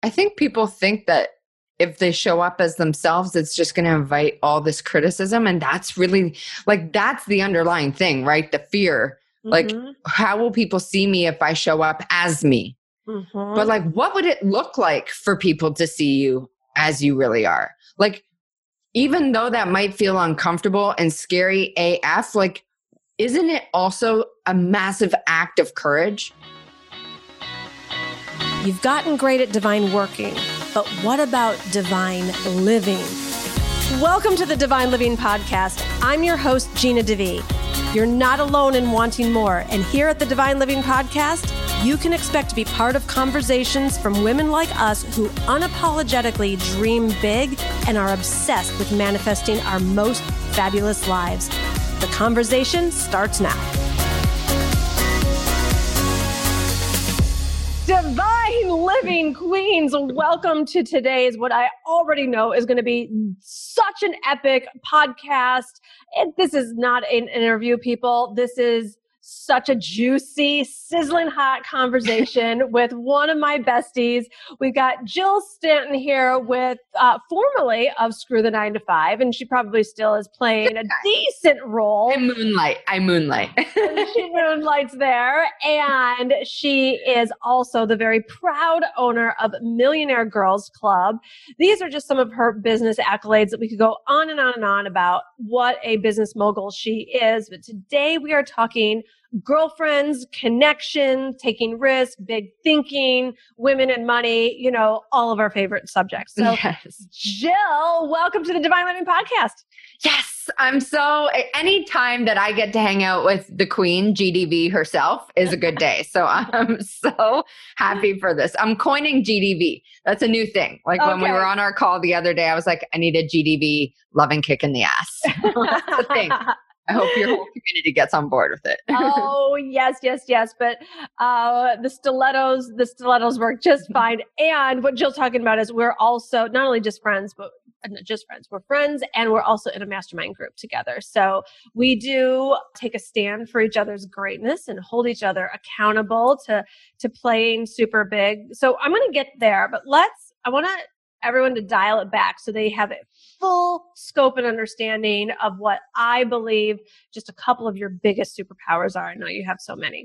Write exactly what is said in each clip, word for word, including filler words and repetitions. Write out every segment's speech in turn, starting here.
I think people think that if they show up as themselves, it's just going to invite all this criticism. And that's really like, that's the underlying thing, right? The fear. Mm-hmm. Like, how will people see me if I show up as me? Mm-hmm. But like, what would it look like for people to see you as you really are? Like, even though that might feel uncomfortable and scary A F, like, isn't it also a massive act of courage? You've gotten great at divine working, but what about divine living? Welcome to the Divine Living Podcast. I'm your host, Gina DeVee. You're not alone in wanting more. And here at the Divine Living Podcast, you can expect to be part of conversations from women like us who unapologetically dream big and are obsessed with manifesting our most fabulous lives. The conversation starts now. Divine Living Queens, welcome to today's, what I already know is going to be such an epic podcast. And this is not an interview, people. This is such a juicy, sizzling hot conversation with one of my besties. We've got Jill Stanton here with, uh, formerly of Screw the Nine to Five, and she probably still is playing a decent role. I moonlight. I moonlight. She moonlights there. And she is also the very proud owner of Millionaire Girls Club. These are just some of her business accolades that we could go on and on and on about what a business mogul she is. But today we are talking girlfriends, connection, taking risks, big thinking, women and money, you know, all of our favorite subjects. So yes. Jill, welcome to the Divine Living Podcast. Yes, I'm so, any time that I get to hang out with the queen, G D V herself, is a good day. So I'm so happy for this. I'm coining G D V. That's a new thing. Like okay. When we were on our call the other day, I was like, I need a G D V loving kick in the ass. That's the thing. I hope your whole community gets on board with it. Oh, yes, yes, yes. But uh, the stilettos, the stilettos work just fine. And what Jill's talking about is we're also not only just friends, but not just friends. We're friends, and we're also in a mastermind group together. So we do take a stand for each other's greatness and hold each other accountable to to playing super big. So I'm going to get there, but let's. I want to. everyone to dial it back so they have a full scope and understanding of what I believe just a couple of your biggest superpowers are. I know you have so many.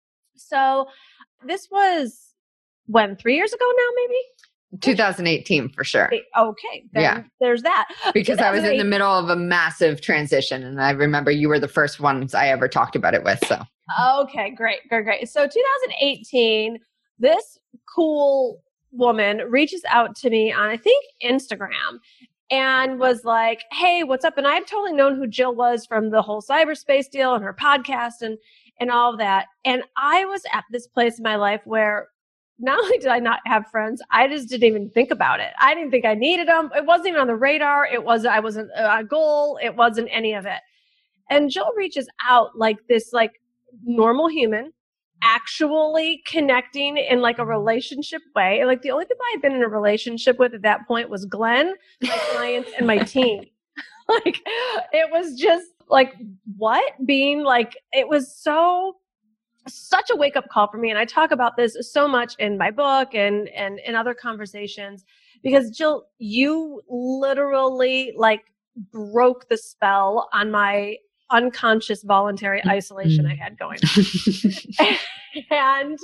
So this was when, three years ago now, maybe? twenty eighteen for sure. Okay. Then yeah. There's that. Because I was in the middle of a massive transition, and I remember you were the first ones I ever talked about it with. So. Okay, great, great, great. So twenty eighteen, this cool woman reaches out to me on, I think, Instagram, and was like, hey, what's up? And I've totally known who Jill was from the whole cyberspace deal and her podcast and, and all of that. And I was at this place in my life where not only did I not have friends, I just didn't even think about it. I didn't think I needed them. It wasn't even on the radar. It wasn't, I wasn't a goal. It wasn't any of it. And Jill reaches out like this, like normal human, actually connecting in like a relationship way. Like the only people I had been in a relationship with at that point was Glenn, my clients, and my team. Like it was just like, what? Being like, it was so, such a wake up call for me. And I talk about this so much in my book and, and in other conversations, because Jill, you literally like broke the spell on my unconscious voluntary isolation I had going on. And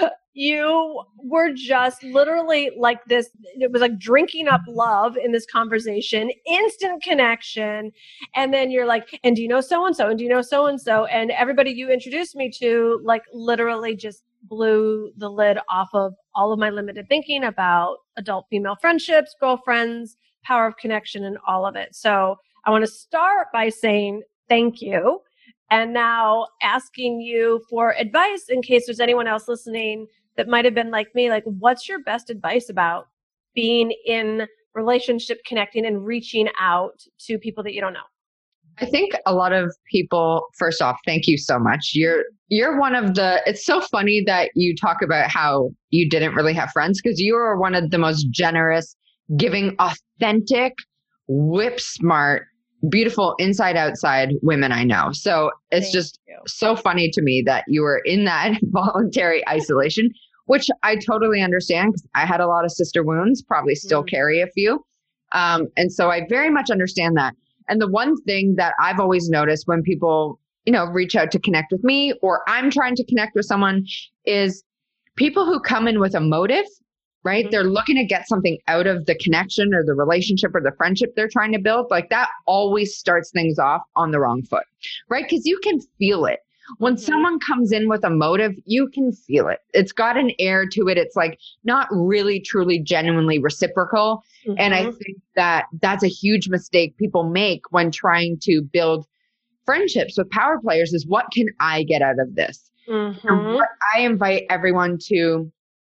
you were just literally like this, it was like drinking up love in this conversation, instant connection. And then you're like, and do you know so-and-so? And do you know so-and-so? And everybody you introduced me to like literally just blew the lid off of all of my limited thinking about adult female friendships, girlfriends, power of connection, and all of it. So I want to start by saying thank you. And now asking you for advice in case there's anyone else listening that might have been like me, like what's your best advice about being in relationship, connecting, and reaching out to people that you don't know? I think a lot of people, first off, thank you so much. You're, you're one of the, it's so funny that you talk about how you didn't really have friends, because you are one of the most generous, giving, authentic, whip smart, beautiful inside outside women I know. So it's Thank just you. So funny to me that you were in that voluntary isolation which I totally understand because I had a lot of sister wounds, probably still mm. carry a few. Um, and so I very much understand that. And the one thing that I've always noticed when people, you know, reach out to connect with me or I'm trying to connect with someone is people who come in with a motive, right? Mm-hmm. They're looking to get something out of the connection or the relationship or the friendship they're trying to build. Like that always starts things off on the wrong foot, right? Because you can feel it. When mm-hmm. someone comes in with a motive, you can feel it. It's got an air to it. It's like not really, truly, genuinely reciprocal. Mm-hmm. And I think that that's a huge mistake people make when trying to build friendships with power players is what can I get out of this? Mm-hmm. And what I invite everyone to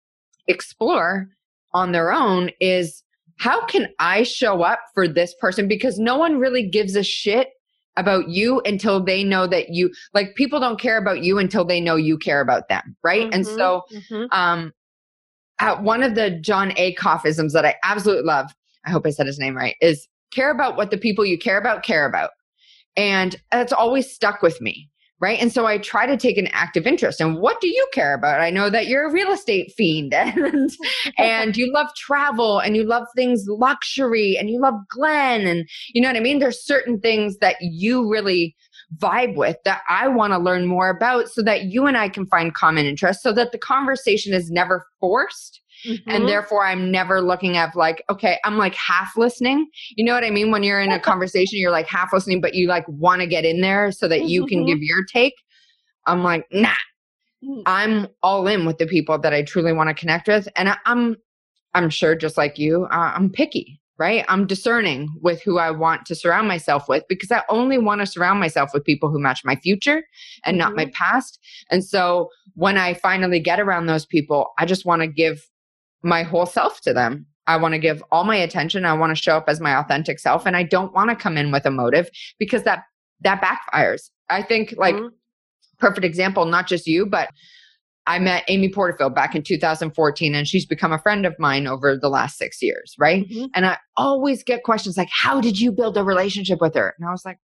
explore on their own is how can I show up for this person? Because no one really gives a shit about you until they know that you, like people don't care about you until they know you care about them. Right. Mm-hmm, and so, mm-hmm. um, uh, one of the John Acuff-isms that I absolutely love, I hope I said his name right, is care about what the people you care about care about. And that's always stuck with me. Right. And so I try to take an active interest in what do you care about? I know that you're a real estate fiend and, and you love travel and you love things luxury and you love Glenn. And you know what I mean? There's certain things that you really vibe with that I want to learn more about so that you and I can find common interests so that the conversation is never forced. Mm-hmm. And therefore, I'm never looking at like, okay, I'm like half listening. You know what I mean? When you're in a conversation, you're like half listening, but you like want to get in there so that you mm-hmm. can give your take. I'm like, nah, mm-hmm. I'm all in with the people that I truly want to connect with. And I, I'm, I'm sure just like you, uh, I'm picky, right? I'm discerning with who I want to surround myself with because I only want to surround myself with people who match my future and mm-hmm. not my past. And so when I finally get around those people, I just want to give my whole self to them. I want to give all my attention. I want to show up as my authentic self. And I don't want to come in with a motive because that, that backfires. I think like mm-hmm. perfect example, not just you, but I met Amy Porterfield back in two thousand fourteen and she's become a friend of mine over the last six years. Right. Mm-hmm. And I always get questions like, how did you build a relationship with her? And I was like,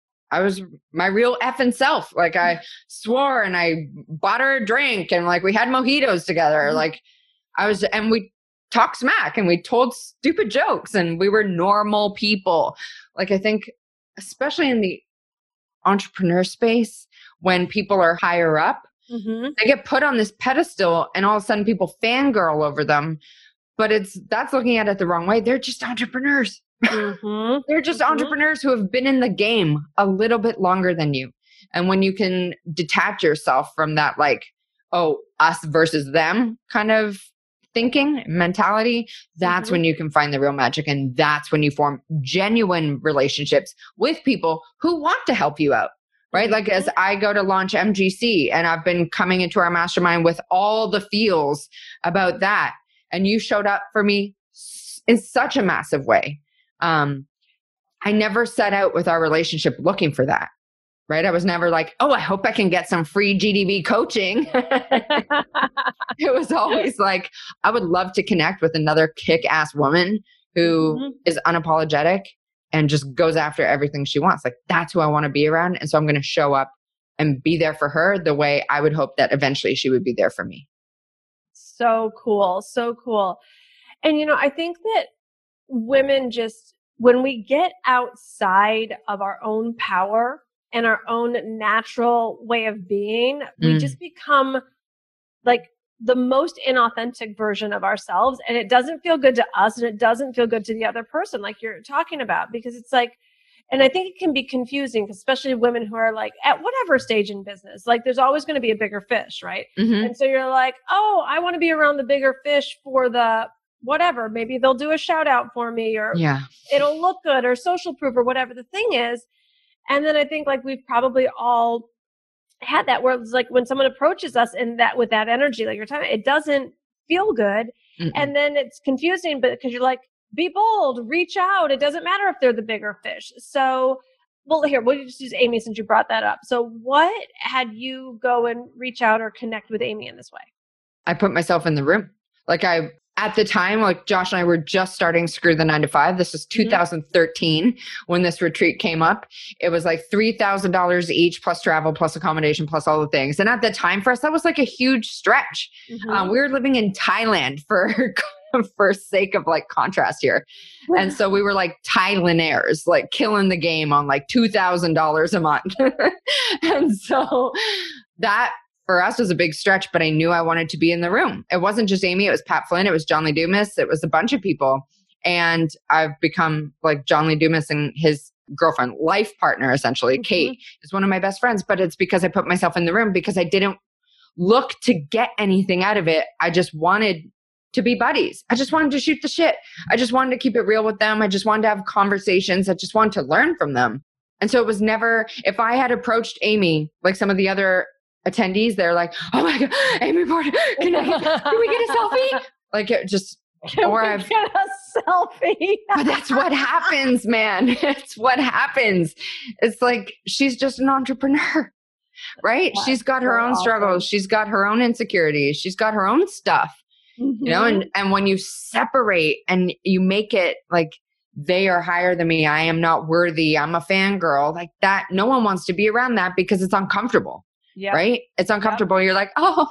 I was my real effing self. Like I swore and I bought her a drink and like we had mojitos together. Mm-hmm. Like I was, and we talked smack and we told stupid jokes and we were normal people. Like, I think, especially in the entrepreneur space, when people are higher up, mm-hmm. they get put on this pedestal and all of a sudden people fangirl over them. But it's, that's looking at it the wrong way. They're just entrepreneurs. Mm-hmm. They're just mm-hmm. entrepreneurs who have been in the game a little bit longer than you. And when you can detach yourself from that, like, oh, us versus them kind of thinking mentality, that's mm-hmm. when you can find the real magic. And that's when you form genuine relationships with people who want to help you out, right? Mm-hmm. Like as I go to launch M G C and I've been coming into our mastermind with all the feels about that. And you showed up for me in such a massive way. Um, I never set out with our relationship looking for that. Right. I was never like, oh, I hope I can get some free G D V coaching. It was always like, I would love to connect with another kick-ass woman who mm-hmm. is unapologetic and just goes after everything she wants. Like, that's who I want to be around. And so I'm going to show up and be there for her the way I would hope that eventually she would be there for me. So cool. So cool. And, you know, I think that women just, when we get outside of our own power and our own natural way of being, we mm. just become like the most inauthentic version of ourselves. And it doesn't feel good to us and it doesn't feel good to the other person, like you're talking about, because it's like, and I think it can be confusing, especially women who are like at whatever stage in business, like there's always going to be a bigger fish, right? Mm-hmm. And so you're like, oh, I want to be around the bigger fish for the whatever. Maybe they'll do a shout out for me or yeah. it'll look good or social proof or whatever the thing is. And then I think like we've probably all had that where it's like when someone approaches us and that with that energy, like you're talking, it doesn't feel good. Mm-mm. And then it's confusing, but because you're like, be bold, reach out. It doesn't matter if they're the bigger fish. So, well, here, we'll just use Amy since you brought that up. So what had you go and reach out or connect with Amy in this way? I put myself in the room. Like I at the time, like Josh and I were just starting Screw the Nine to Five. This was two thousand thirteen when this retreat came up. It was like three thousand dollars each plus travel, plus accommodation, plus all the things. And at the time for us, that was like a huge stretch. Mm-hmm. Um, we were living in Thailand for, for sake of like contrast here. And so we were like Thailanders, like killing the game on like two thousand dollars a month. And so that for us was a big stretch, but I knew I wanted to be in the room. It wasn't just Amy. It was Pat Flynn. It was John Lee Dumas. It was a bunch of people. And I've become like John Lee Dumas and his girlfriend, life partner, essentially. Mm-hmm. Kate is one of my best friends, but it's because I put myself in the room because I didn't look to get anything out of it. I just wanted to be buddies. I just wanted to shoot the shit. I just wanted to keep it real with them. I just wanted to have conversations. I just wanted to learn from them. And so it was never, if I had approached Amy, like some of the other attendees, they're like, oh my God, Amy Porter, can, I, can we get a selfie? Like it just, can or we I've, get a selfie? But that's what happens, man. It's what happens. It's like, she's just an entrepreneur, right? That's she's got her so own awesome. struggles. She's got her own insecurities. She's got her own stuff, mm-hmm. you know? And, and when you separate and you make it like, they are higher than me, I am not worthy, I'm a fangirl, like that, no one wants to be around that because it's uncomfortable. Yep. Right? It's uncomfortable. Yep. You're like, oh,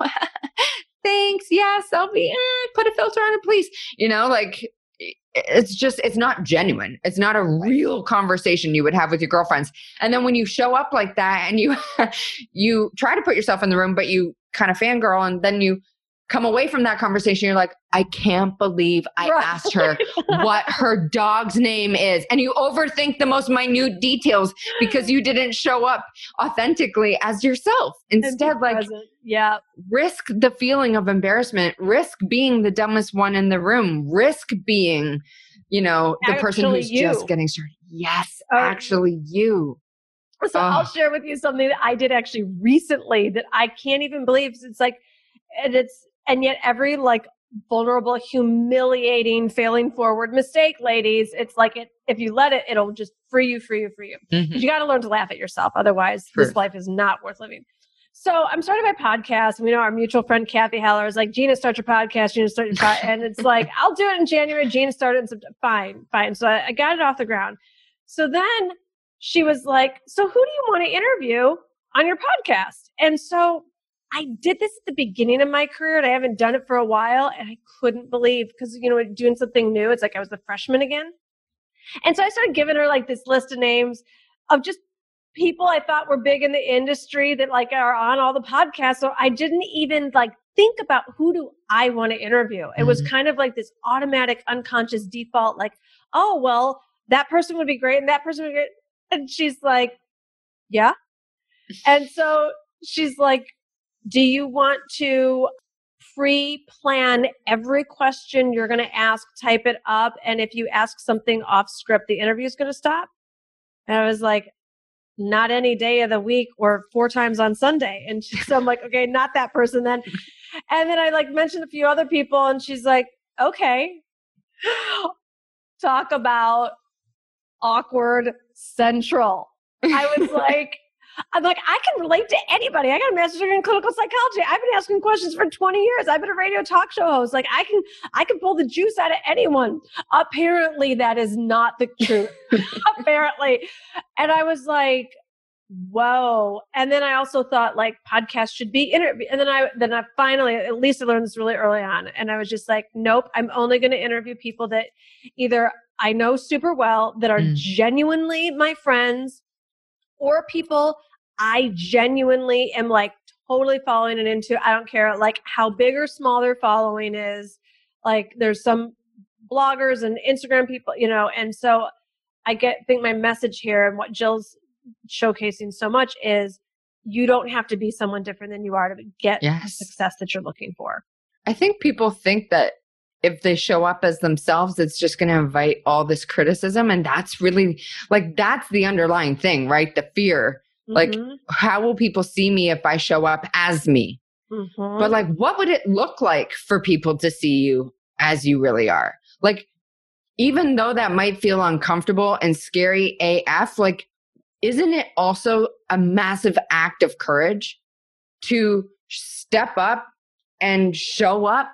thanks. Yeah, selfie. Eh, put a filter on it, please. You know, like it's just, it's not genuine. It's not a real conversation you would have with your girlfriends. And then when you show up like that and you, you try to put yourself in the room, but you kind of fangirl and then you come away from that conversation, you're like, I can't believe I right. asked her what her dog's name is. And you overthink the most minute details because you didn't show up authentically as yourself. Instead, like, yeah, risk the feeling of embarrassment, risk being the dumbest one in the room, risk being, you know, the actually person who's you. just getting started. Yes, um, actually you. So oh. I'll share with you something that I did actually recently that I can't even believe. It's like, and it's, and yet every like vulnerable, humiliating, failing forward mistake, ladies, it's like it, if you let it, it'll just free you, free you, free you. Mm-hmm. You got to learn to laugh at yourself. Otherwise, True. This life is not worth living. So I'm starting my podcast. We know our mutual friend, Kathy Heller, is like, Gina, start your podcast. Gina, start your podcast. And it's like, I'll do it in January. Gina started in September. Fine, fine. So I, I got it off the ground. So then she was like, so who do you want to interview on your podcast? And so I did this at the beginning of my career and I haven't done it for a while. And I couldn't believe because, you know, doing something new, it's like I was a freshman again. And so I started giving her like this list of names of just people I thought were big in the industry that like are on all the podcasts. So I didn't even like think about who do I want to interview. It mm-hmm. was kind of like this automatic unconscious default, like, oh, well, that person would be great and that person would be great. And she's like, yeah. And so she's like, do you want to pre-plan every question you're going to ask, type it up, and if you ask something off script, the interview is going to stop? And I was like, not any day of the week or four times on Sunday. And she, so I'm like, okay, not that person then. And then I like mentioned a few other people and she's like, okay, talk about awkward central. I was like, I'm like, I can relate to anybody. I got a master's degree in clinical psychology. I've been asking questions for twenty years. I've been a radio talk show host. Like I can, I can pull the juice out of anyone. Apparently that is not the truth. Apparently. And I was like, whoa. And then I also thought like podcasts should be interview. And then I, then I finally, at least I learned this really early on. And I was just like, nope, I'm only going to interview people that either I know super well, that are mm. genuinely my friends, or people I genuinely am like totally following it into. I don't care like how big or small their following is. Like there's some bloggers and Instagram people, you know, and so I get, think my message here and what Jill's showcasing so much is you don't have to be someone different than you are to get yes. the success that you're looking for. I think people think that if they show up as themselves, it's just going to invite all this criticism. And that's really like, that's the underlying thing, right? The fear, mm-hmm. like, how will people see me if I show up as me? Mm-hmm. But like, what would it look like for people to see you as you really are? Like, even though that might feel uncomfortable and scary A F, like, isn't it also a massive act of courage to step up and show up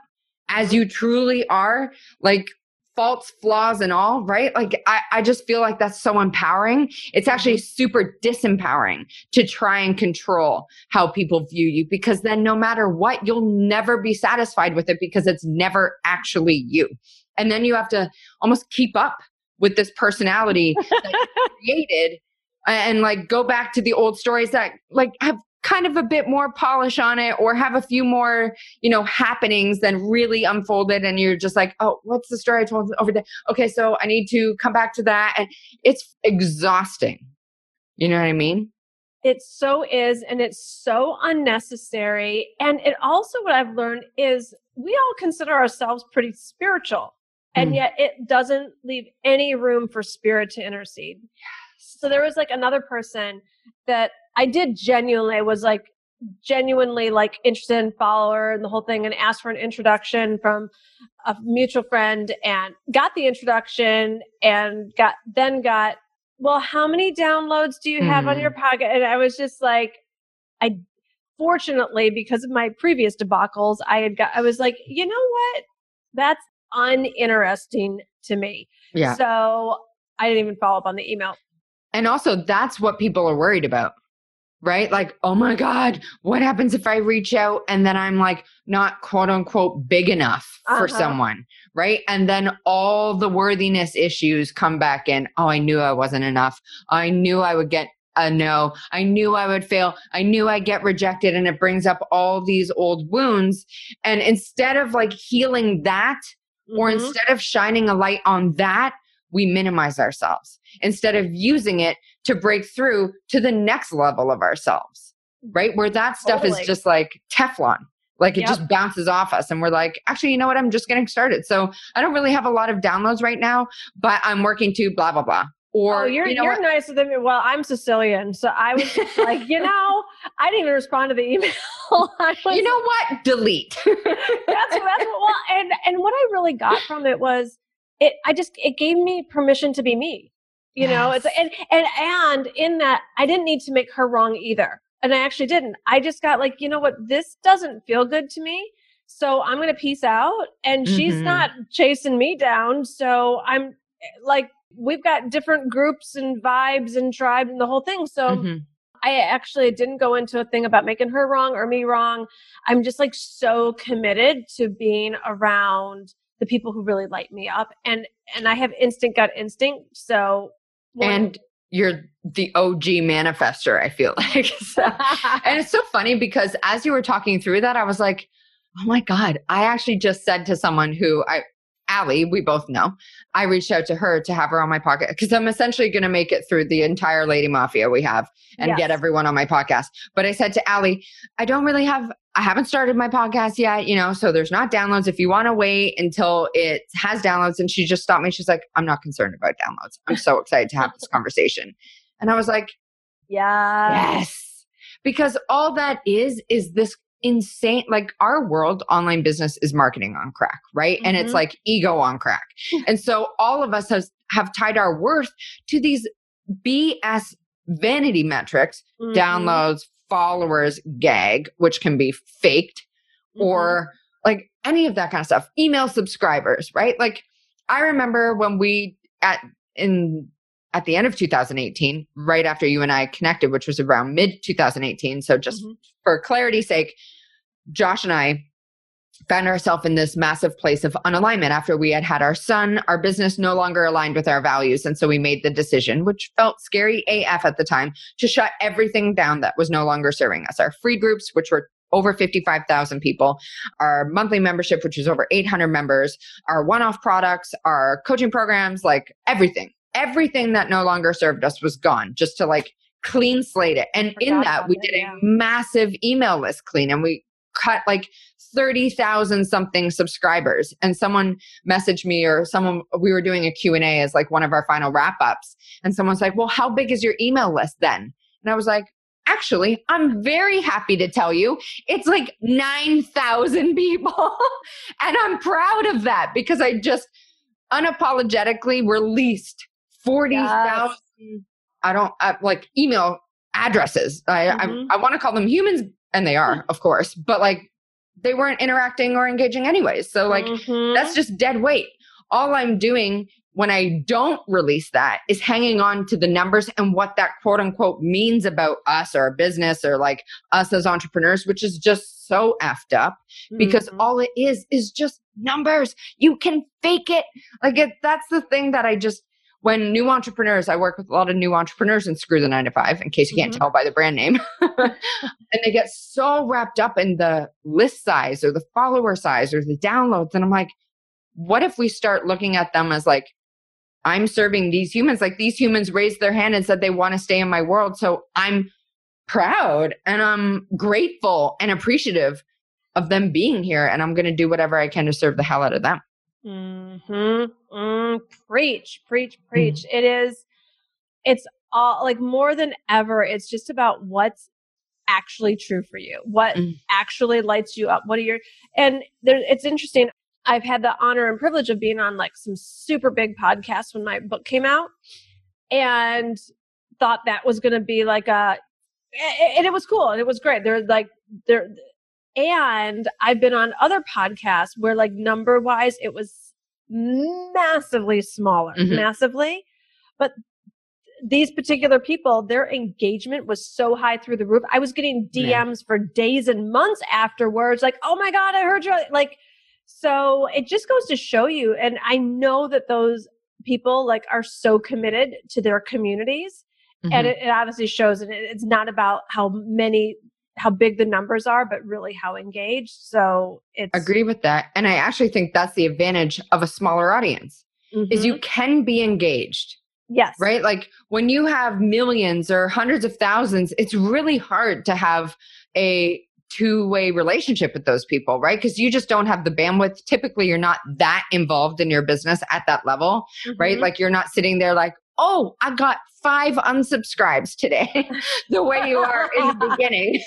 as you truly are, like faults, flaws and all, right? Like I, I just feel like that's so empowering. It's actually super disempowering to try and control how people view you, because then no matter what, you'll never be satisfied with it because it's never actually you. And then you have to almost keep up with this personality that you created and like go back to the old stories that like have kind of a bit more polish on it or have a few more, you know, happenings than really unfolded. And you're just like, oh, what's the story I told over there? Okay, so I need to come back to that. And it's exhausting. You know what I mean? It so is. And it's so unnecessary. And it also, what I've learned is we all consider ourselves pretty spiritual. And mm. yet it doesn't leave any room for spirit to intercede. Yes. So there was like another person that I did genuinely, was like genuinely like interested in follower and the whole thing, and asked for an introduction from a mutual friend and got the introduction and got, then got, well, how many downloads do you have mm. on your podcast? And I was just like, I, fortunately, because of my previous debacles, I had got, I was like, you know what? That's uninteresting to me. Yeah. So I didn't even follow up on the email. And also that's what people are worried about. Right? Like, oh my God, what happens if I reach out and then I'm like not quote unquote big enough uh-huh. for someone, right? And then all the worthiness issues come back in. Oh, I knew I wasn't enough. I knew I would get a no. I knew I would fail. I knew I'd get rejected. And it brings up all these old wounds. And instead of like healing that, mm-hmm. or instead of shining a light on that, we minimize ourselves instead of using it to break through to the next level of ourselves, right? Where that stuff totally. Is just like Teflon, like it yep. just bounces off us. And we're like, actually, you know what? I'm just getting started. So I don't really have a lot of downloads right now, but I'm working to blah, blah, blah. Or, oh, you're, you know you're nicer than me. Well, I'm Sicilian. So I was just like, you know, I didn't even respond to the email. I was, you know what? Delete. that's, that's what, well, and, and what I really got from it was, It, I just, it gave me permission to be me, you yes. know, it's, and, and, and in that I didn't need to make her wrong either. And I actually didn't. I just got like, you know what, this doesn't feel good to me. So I'm going to peace out, and mm-hmm. she's not chasing me down. So I'm like, we've got different groups and vibes and tribes and the whole thing. So mm-hmm. I actually didn't go into a thing about making her wrong or me wrong. I'm just like so committed to being around the people who really light me up. And, and I have instant gut instinct. So. When- and you're the O G manifester, I feel like. So, and it's so funny because as you were talking through that, I was like, oh my God, I actually just said to someone who I, Allie, we both know, I reached out to her to have her on my podcast because I'm essentially going to make it through the entire Lady Mafia we have and yes. get everyone on my podcast. But I said to Allie, I don't really have, I haven't started my podcast yet, you know, so there's not downloads. If you want to wait until it has downloads. And she just stopped me. She's like, I'm not concerned about downloads. I'm so excited to have this conversation. And I was like, yeah, yes, because all that is, is this insane, like our world, online business is marketing on crack, right? Mm-hmm. And it's like ego on crack. And so all of us has, have tied our worth to these B S vanity metrics, mm-hmm. downloads, followers, gag, which can be faked, mm-hmm. or like any of that kind of stuff, email subscribers, right? Like I remember when we at in at the end of two thousand eighteen, right after you and I connected, which was around mid two thousand eighteen. So just mm-hmm. for clarity's sake, Josh and I found ourselves in this massive place of unalignment after we had had our son. Our business no longer aligned with our values. And so we made the decision, which felt scary A F at the time, to shut everything down that was no longer serving us. Our free groups, which were over fifty-five thousand people, our monthly membership, which was over eight hundred members, our one-off products, our coaching programs, like everything. Everything that no longer served us was gone, just to like clean slate it. And in that, we did a massive email list clean, and we cut like thirty thousand something subscribers. And someone messaged me, or someone, we were doing a Q and A as like one of our final wrap ups. And someone's like, well, how big is your email list then? And I was like, actually, I'm very happy to tell you it's like nine thousand people. And I'm proud of that because I just unapologetically released forty thousand, yes. I don't, uh, like email addresses. I, mm-hmm. I, I want to call them humans, and they are, of course, but like they weren't interacting or engaging anyways. So like, mm-hmm. that's just dead weight. All I'm doing when I don't release that is hanging on to the numbers and what that quote unquote means about us or our business or like us as entrepreneurs, which is just so effed up because mm-hmm. all it is is just numbers. You can fake it. Like it, that's the thing that I just, when new entrepreneurs, I work with a lot of new entrepreneurs in Screw the Nine to Five, in case you can't mm-hmm. tell by the brand name. And they get so wrapped up in the list size or the follower size or the downloads. And I'm like, what if we start looking at them as like, I'm serving these humans, like these humans raised their hand and said they want to stay in my world. So I'm proud and I'm grateful and appreciative of them being here. And I'm going to do whatever I can to serve the hell out of them. Mm-hmm. Mm, preach, preach, preach. Mm. It is, it's all like more than ever. It's just about what's actually true for you, what mm. actually lights you up. What are your, and there, it's interesting. I've had the honor and privilege of being on like some super big podcasts when my book came out and thought that was going to be like a, and it was cool and it was great. They're like, they're, and I've been on other podcasts where like number wise, it was massively smaller, mm-hmm. massively. But these particular people, their engagement was so high through the roof. I was getting D Ms yeah. for days and months afterwards. Like, oh my God, I heard you. Like, so it just goes to show you. And I know that those people like are so committed to their communities mm-hmm. and it, it obviously shows. And it, it's not about how many, how big the numbers are, but really how engaged. So it's. Agree with that. And I actually think that's the advantage of a smaller audience mm-hmm. is you can be engaged. Yes. Right? Like when you have millions or hundreds of thousands, it's really hard to have a two-way relationship with those people, right? Because you just don't have the bandwidth. Typically, you're not that involved in your business at that level, mm-hmm. right? Like you're not sitting there like, oh, I got five unsubscribes today, the way you are in the beginning,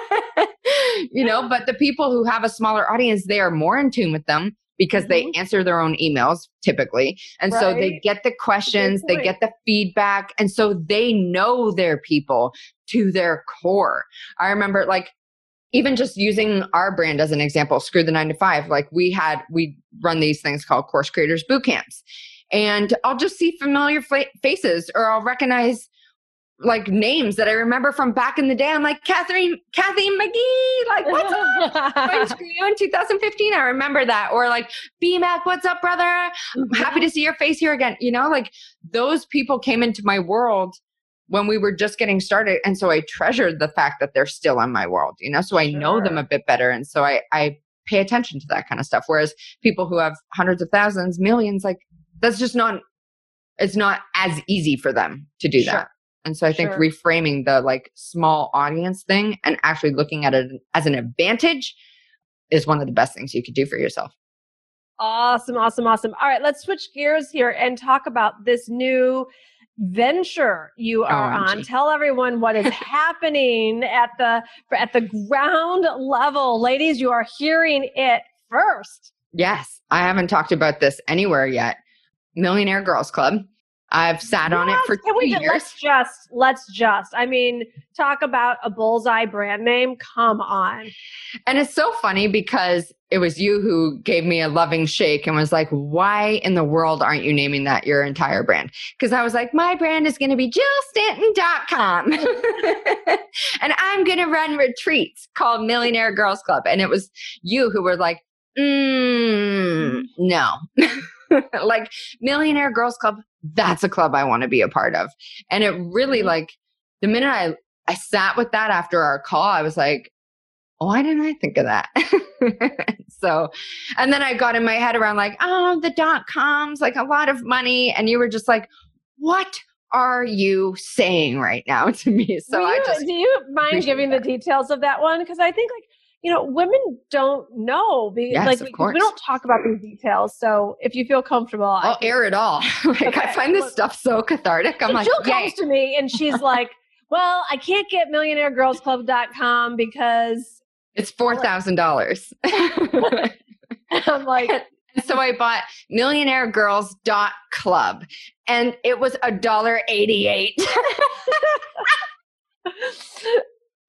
you know, but the people who have a smaller audience, they are more in tune with them because mm-hmm. they answer their own emails typically. And right. so they get the questions, they get the feedback. And so they know their people to their core. I remember like, even just using our brand as an example, Screw the Nine to Five, like we had, we run these things called Course Creators Boot Camps. And I'll just see familiar fa- faces or I'll recognize like names that I remember from back in the day. I'm like, Catherine, Kathy McGee, like, what's up? I screw you in two thousand fifteen. I remember that. Or like, B-Mac, what's up, brother? I'm happy to see your face here again. You know, like those people came into my world when we were just getting started. And so I treasured the fact that they're still in my world, you know, so I sure. know them a bit better. And so I, I pay attention to that kind of stuff. Whereas people who have hundreds of thousands, millions, like that's just not, it's not as easy for them to do sure. that. And so I think sure. reframing the like small audience thing and actually looking at it as an advantage is one of the best things you could do for yourself. Awesome. Awesome. Awesome. All right. Let's switch gears here and talk about this new venture you are oh, on. Tell everyone what is happening at the at the ground level. Ladies, you are hearing it first. Yes, I haven't talked about this anywhere yet. Millionaire Girls Club. I've sat yes, on it for two we, years. Let's just, let's just, I mean, talk about a bullseye brand name. Come on. And it's so funny because it was you who gave me a loving shake and was like, why in the world aren't you naming that your entire brand? Because I was like, my brand is going to be jill stanton dot com. And I'm going to run retreats called Millionaire Girls Club. And it was you who were like, mm, no. Like Millionaire Girls Club, that's a club I want to be a part of. And it really like the minute I, I sat with that after our call, I was like, oh, why didn't I think of that? So, and then I got in my head around like, oh, the dot coms, like a lot of money. And you were just like, what are you saying right now to me? So you, I just, do you mind giving that. the details of that one? Because I think like, you know, women don't know. Because, yes, like, of we, course. we don't talk about these details. So if you feel comfortable, I'll can, air it all. Like okay. I find this stuff so cathartic. I'm so like, Jill yay. comes to me and she's like, well, I can't get millionaire girls club dot com because it's four thousand dollars. I'm like, and so I bought millionaire girls dot club and it was a dollar eighty-eight.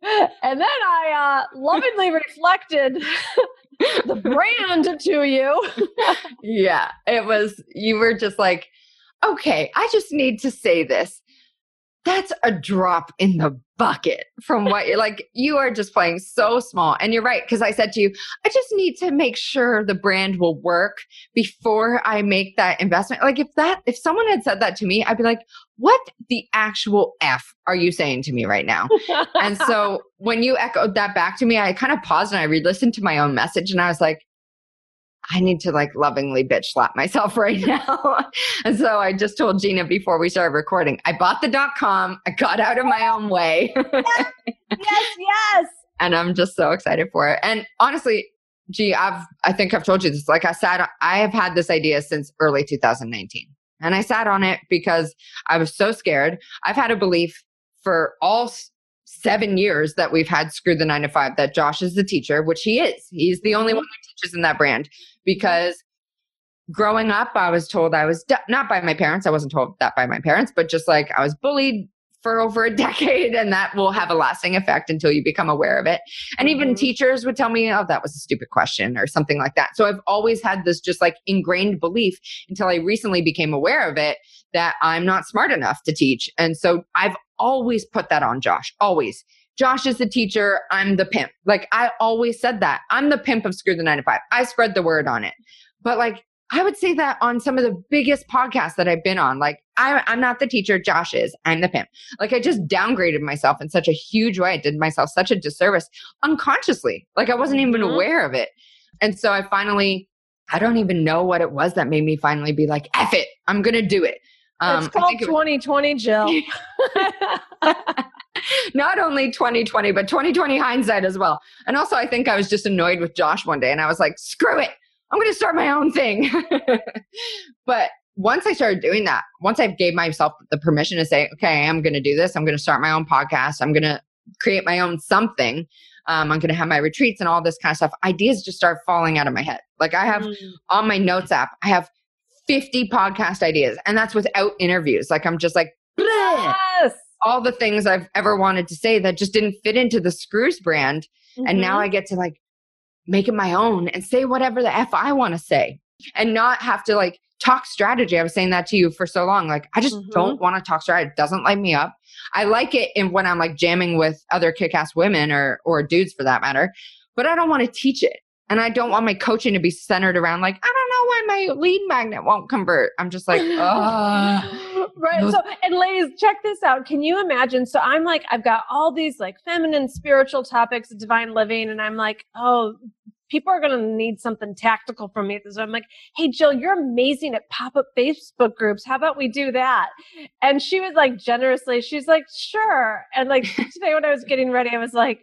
And then I uh, lovingly reflected the brand to you. Yeah, it was, you were just like, okay, I just need to say this. That's a drop in the bucket from what you're like, you are just playing so small. And you're right. Cause I said to you, I just need to make sure the brand will work before I make that investment. Like if that, if someone had said that to me, I'd be like, what the actual F are you saying to me right now? And so when you echoed that back to me, I kind of paused and I re-listened to my own message and I was like, I need to like lovingly bitch slap myself right now. And so I just told Gina before we started recording, I bought the dot com. I got out of my own way. Yes, yes, yes. And I'm just so excited for it. And honestly, G, I've, I think I've told you this, like I sat, I have had this idea since early two thousand nineteen. And I sat on it because I was so scared. I've had a belief for all seven years that we've had Screw the Nine to Five, that Josh is the teacher, which he is. He's the only one who teaches in that brand. Because growing up, I was told I was, de- not by my parents, I wasn't told that by my parents, but just like I was bullied for over a decade, and that will have a lasting effect until you become aware of it. And mm-hmm. even teachers would tell me, oh, that was a stupid question or something like that. So I've always had this just like ingrained belief until I recently became aware of it, that I'm not smart enough to teach. And so I've always put that on Josh, always. Josh is the teacher. I'm the pimp. Like I always said that. I'm the pimp of Screw the Nine to Five. I spread the word on it. But like, I would say that on some of the biggest podcasts that I've been on, like I, I'm not the teacher. Josh is. I'm the pimp. Like I just downgraded myself in such a huge way. I did myself such a disservice unconsciously. Like I wasn't even mm-hmm. aware of it. And so I finally, I don't even know what it was that made me finally be like, F it. I'm going to do it. Um, it's called it twenty twenty, Jill. Not only twenty twenty, but twenty twenty hindsight as well. And also, I think I was just annoyed with Josh one day and I was like, screw it. I'm going to start my own thing. But once I started doing that, once I gave myself the permission to say, okay, I'm going to do this. I'm going to start my own podcast. I'm going to create my own something. Um, I'm going to have my retreats and all this kind of stuff. Ideas just start falling out of my head. Like I have mm. on my notes app, I have fifty podcast ideas, and that's without interviews. Like I'm just like, yes. all the things I've ever wanted to say that just didn't fit into the Screws brand. Mm-hmm. And now I get to like make it my own and say whatever the F I want to say and not have to like talk strategy. I was saying that to you for so long. Like I just mm-hmm. don't want to talk strategy. It doesn't light me up. I like it in when I'm like jamming with other kick-ass women or, or dudes for that matter, but I don't want to teach it. And I don't want my coaching to be centered around like, I don't know why my lead magnet won't convert. I'm just like, oh. Right. So, and ladies, check this out. Can you imagine? So I'm like, I've got all these like feminine spiritual topics, divine living. And I'm like, oh, people are going to need something tactical from me. So I'm like, hey, Jill, you're amazing at pop-up Facebook groups. How about we do that? And she was like, generously, she's like, sure. And like today when I was getting ready, I was like,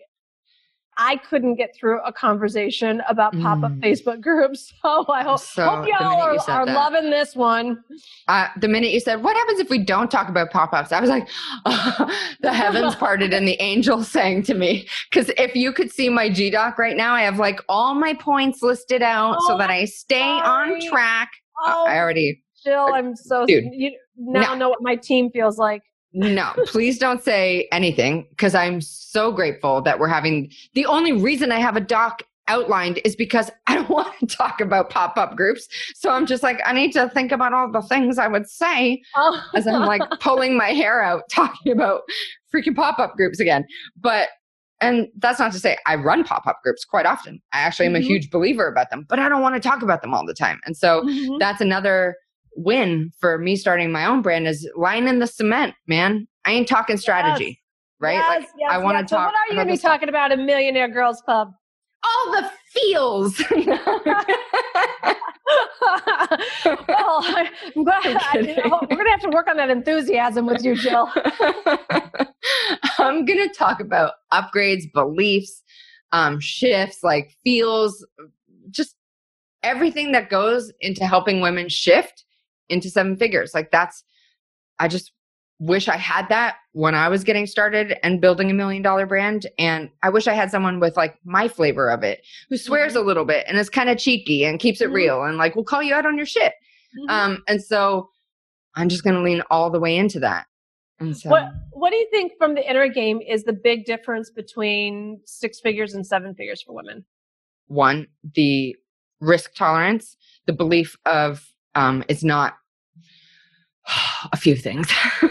I couldn't get through a conversation about pop-up mm. Facebook groups. So I hope, so hope y'all are, are loving this one. Uh, the minute you said, what happens if we don't talk about pop-ups? I was like, oh, the heavens parted and the angels sang to me. Because if you could see my G Doc right now, I have like all my points listed out oh, so that I stay sorry. on track. Oh, I already. Jill, I'm so, dude, you now no. know what my team feels like. No, please don't say anything because I'm so grateful that we're having, the only reason I have a doc outlined is because I don't want to talk about pop-up groups. So I'm just like, I need to think about all the things I would say oh. as I'm like pulling my hair out talking about freaking pop-up groups again. But, and that's not to say I run pop-up groups quite often. I actually am mm-hmm. a huge believer about them, but I don't want to talk about them all the time. And so mm-hmm. that's another win for me starting my own brand is line in the cement, man. I ain't talking strategy, yes. right? Yes, like yes, I want to yes. talk. So what are you going to be talking about in Millionaire Girls Club? All the feels. Well, I'm glad. I, you know, we're going to have to work on that enthusiasm with you, Jill. I'm going to talk about upgrades, beliefs, um, shifts, like feels, just everything that goes into helping women shift into seven figures. Like that's, I just wish I had that when I was getting started and building a million dollar brand. And I wish I had someone with like my flavor of it, who swears mm-hmm. a little bit and is kind of cheeky and keeps it mm-hmm. real and like, will call you out on your shit. Mm-hmm. Um, and so I'm just going to lean all the way into that. And so, what what do you think from the inner game is the big difference between six figures and seven figures for women? One, the risk tolerance, the belief of um, it's not a few things.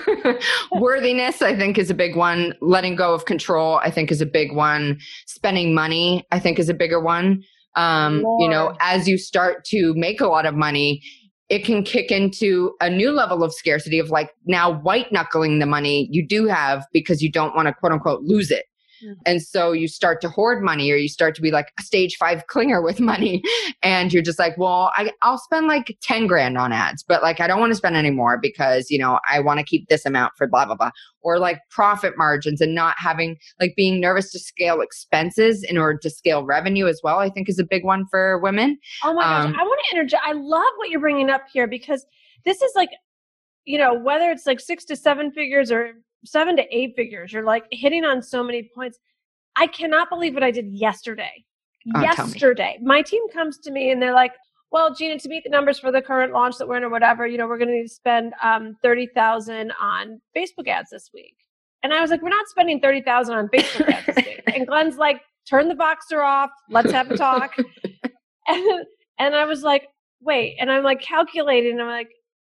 Worthiness, I think, is a big one. Letting go of control, I think, is a big one. Spending money, I think, is a bigger one. Um, you know, as you start to make a lot of money, it can kick into a new level of scarcity of like now white knuckling the money you do have because you don't want to quote unquote lose it. Mm-hmm. And so you start to hoard money, or you start to be like a stage five clinger with money. And you're just like, well, I, I'll spend like ten grand on ads, but like, I don't want to spend any more because, you know, I want to keep this amount for blah, blah, blah. Or like profit margins and not having like being nervous to scale expenses in order to scale revenue as well, I think is a big one for women. Oh my um, gosh. I want to interject. I love what you're bringing up here because this is like, you know, whether it's like six to seven figures or seven to eight figures, you're like hitting on so many points. I cannot believe what I did yesterday. Oh, yesterday. My team comes to me and they're like, well, Gina, to meet the numbers for the current launch that we're in or whatever, you know, we're going to need to spend um, thirty thousand on Facebook ads this week. And I was like, we're not spending thirty thousand on Facebook ads this week. And Glenn's like, turn the Voxer off. Let's have a talk. and, and I was like, wait. And I'm like calculating. And I'm like,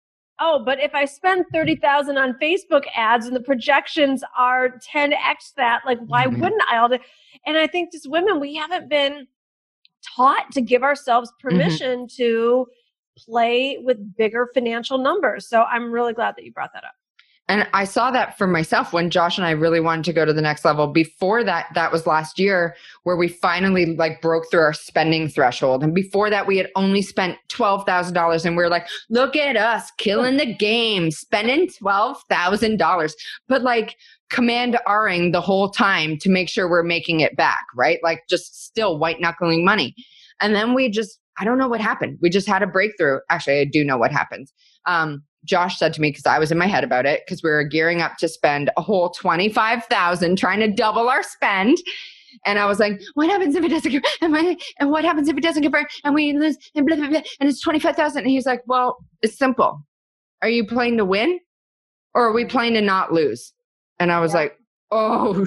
oh, but if I spend thirty thousand on Facebook ads and the projections are ten x that, like, why mm-hmm. wouldn't I? All the, and I think as women, we haven't been taught to give ourselves permission mm-hmm. to play with bigger financial numbers. So I'm really glad that you brought that up. And I saw that for myself when Josh and I really wanted to go to the next level. Before that, that was last year where we finally like broke through our spending threshold. And before that, we had only spent twelve thousand dollars and we were like, look at us killing the game, spending twelve thousand dollars, but like command R-ing the whole time to make sure we're making it back, right? Like just still white knuckling money. And then we just, I don't know what happened. We just had a breakthrough. Actually, I do know what happened. Um, Josh said to me, because I was in my head about it, because we were gearing up to spend a whole twenty-five thousand dollars trying to double our spend. And I was like, what happens if it doesn't convert? And, my, and what happens if it doesn't convert? And we lose and blah, blah, blah, and it's twenty-five thousand dollars. And he's like, well, it's simple. Are you playing to win or are we playing to not lose? And I was yeah. like, oh,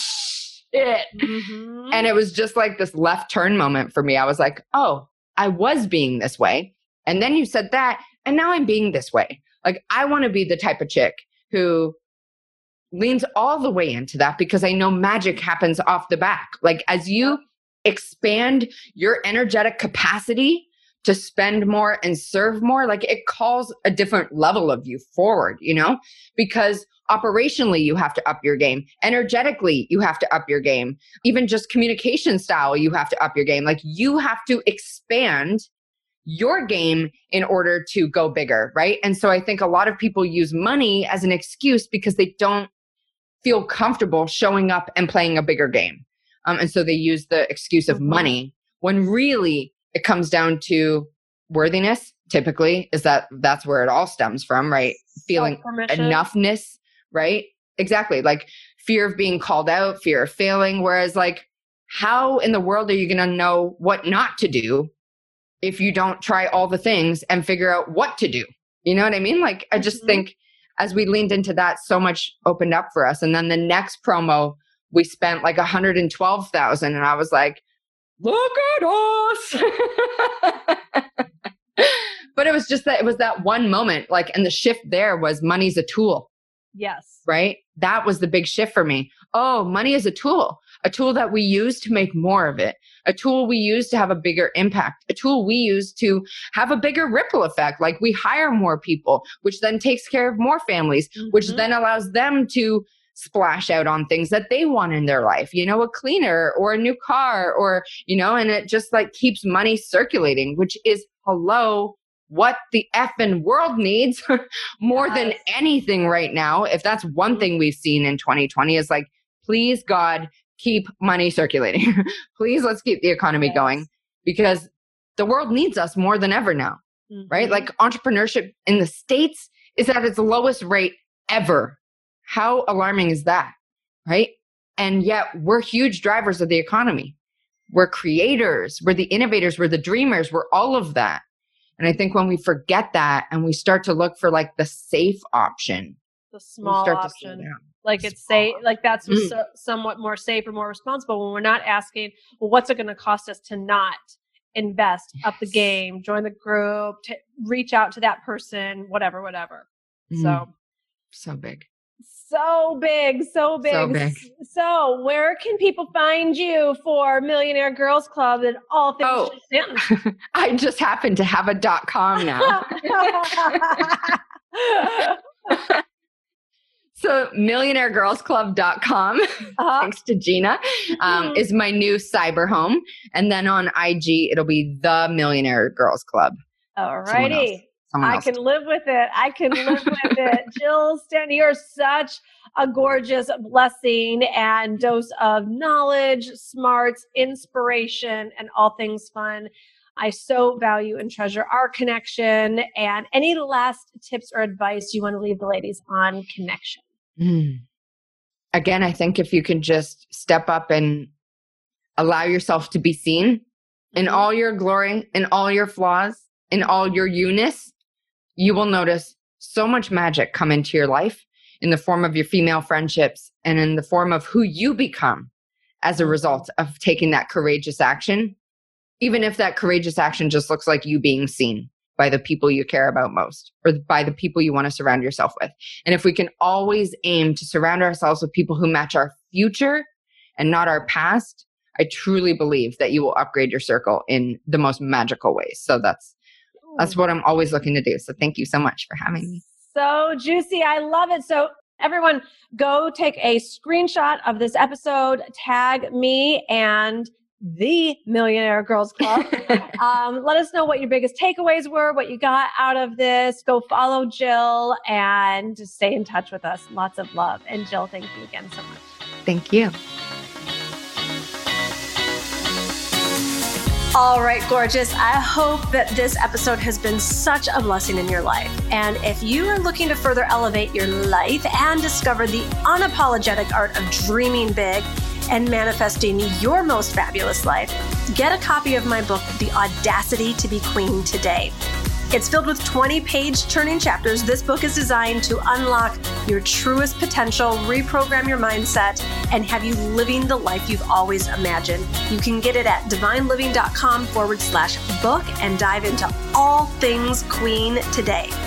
shit. Mm-hmm. And it was just like this left turn moment for me. I was like, oh, I was being this way. And then you said that. And now I'm being this way. Like, I want to be the type of chick who leans all the way into that because I know magic happens off the back. Like, as you expand your energetic capacity to spend more and serve more, like it calls a different level of you forward, you know, because operationally you have to up your game. Energetically, you have to up your game. Even just communication style, you have to up your game. Like, you have to expand your game in order to go bigger, right? And so I think a lot of people use money as an excuse because they don't feel comfortable showing up and playing a bigger game. Um, and so they use the excuse of money when really it comes down to worthiness, typically, is that that's where it all stems from, right? Feeling enoughness, right? Exactly. Like fear of being called out, fear of failing. Whereas like, how in the world are you going to know what not to do if you don't try all the things and figure out what to do? You know what I mean? Like, I just mm-hmm. think as we leaned into that, so much opened up for us. And then the next promo, we spent like one hundred twelve thousand dollars. And I was like, look at us. But it was just that, it was that one moment, like, and the shift there was money's a tool. Yes. Right? That was the big shift for me. Oh, money is a tool, a tool that we use to make more of it, a tool we use to have a bigger impact, a tool we use to have a bigger ripple effect. Like we hire more people, which then takes care of more families, mm-hmm. which then allows them to splash out on things that they want in their life, you know, a cleaner or a new car or, you know, and it just like keeps money circulating, which is, hello, what the effing world needs more yes. than anything right now. If that's one thing we've seen in twenty twenty is like, please God, keep money circulating. Please, let's keep the economy yes. going because the world needs us more than ever now, mm-hmm. right? Like entrepreneurship in the States is at its lowest rate ever. How alarming is that, right? And yet we're huge drivers of the economy. We're creators, we're the innovators, we're the dreamers, we're all of that. And I think when we forget that and we start to look for like the safe option, the small option. Like it's safe, like that's mm. so, somewhat more safe or more responsible when we're not asking, well, what's it going to cost us to not invest, yes. up the game, join the group, to reach out to that person, whatever, whatever. Mm. So, so big. So big, so big. So big. So where can people find you for Millionaire Girls Club and all things oh, Stanton? I just happen to have a dot com now. So millionaire girls club dot com, uh-huh. thanks to Gina, um, mm-hmm. is my new cyber home. And then on I G, it'll be the Millionaire Girls Club. All righty. I can live with it. I can live with it. Jill Stanton, you're such a gorgeous blessing and dose of knowledge, smarts, inspiration, and all things fun. I so value and treasure our connection. And any last tips or advice you want to leave the ladies on connection? Mm. Again, I think if you can just step up and allow yourself to be seen in all your glory, in all your flaws, in all your you-ness, you will notice so much magic come into your life in the form of your female friendships and in the form of who you become as a result of taking that courageous action, even if that courageous action just looks like you being seen by the people you care about most or by the people you want to surround yourself with. And if we can always aim to surround ourselves with people who match our future and not our past, I truly believe that you will upgrade your circle in the most magical ways. So that's That's what I'm always looking to do. So thank you so much for having me. So juicy. I love it. So everyone go take a screenshot of this episode, tag me and the Millionaire Girls Club. um, let us know what your biggest takeaways were, what you got out of this. Go follow Jill and just stay in touch with us. Lots of love. And Jill, thank you again so much. Thank you. All right, gorgeous. I hope that this episode has been such a blessing in your life. And if you are looking to further elevate your life and discover the unapologetic art of dreaming big and manifesting your most fabulous life, get a copy of my book, The Audacity to Be Queen, today. It's filled with twenty page turning chapters. This book is designed to unlock your truest potential, reprogram your mindset, and have you living the life you've always imagined. You can get it at divineliving.com forward slash book and dive into all things queen today.